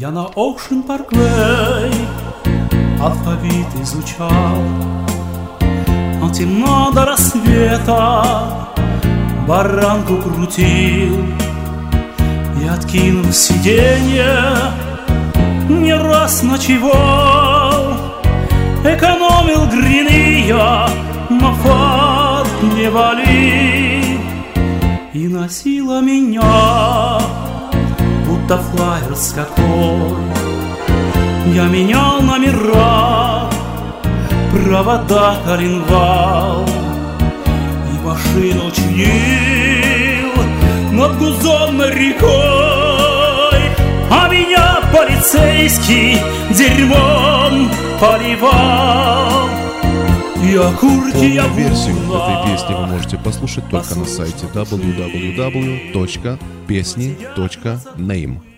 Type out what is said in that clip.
Я на Ocean Parkway алфавит изучал, а темно до рассвета баранку крутил и, откинув сиденье, не раз ночевал. Экономил грины я, но фар не валил, и носила меня будто флайер с какой. Я менял номера, провода, коленвал, и машину чинил над Гузонной рекой. А меня полицейский дерьмом поливал. Полную версию этой песни вы можете послушать только на сайте www.pesni.name.